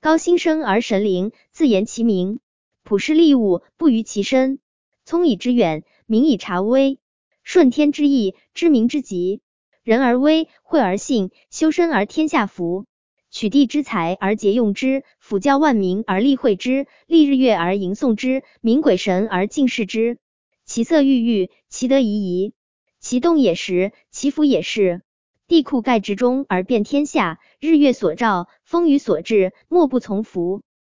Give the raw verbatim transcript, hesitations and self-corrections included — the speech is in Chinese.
高心生而神灵，自言其名。普世利物，不逾其身。聪以之远，明以察微。顺天之意，知民之急。仁而威，惠而信，修身而天下服。取地之财而节用之，辅教万民而利惠之，立日月而迎颂之，明鬼神而敬视之。其色郁郁，其德夷夷，其动也时，其服也是。地库盖之中而遍天下，日月所照，风雨所至，莫不从服。